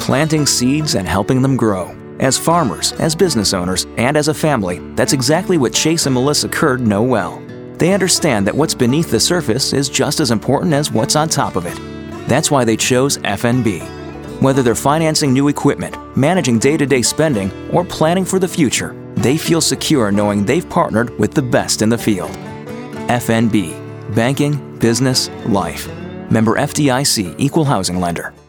planting seeds and helping them grow. As farmers, as business owners, and as a family, that's exactly what Chase and Melissa Curd know well. They understand that what's beneath the surface is just as important as what's on top of it. That's why they chose FNB. Whether they're financing new equipment, managing day-to-day spending, or planning for the future, they feel secure knowing they've partnered with the best in the field. FNB. Banking, business, life. Member FDIC, Equal Housing Lender.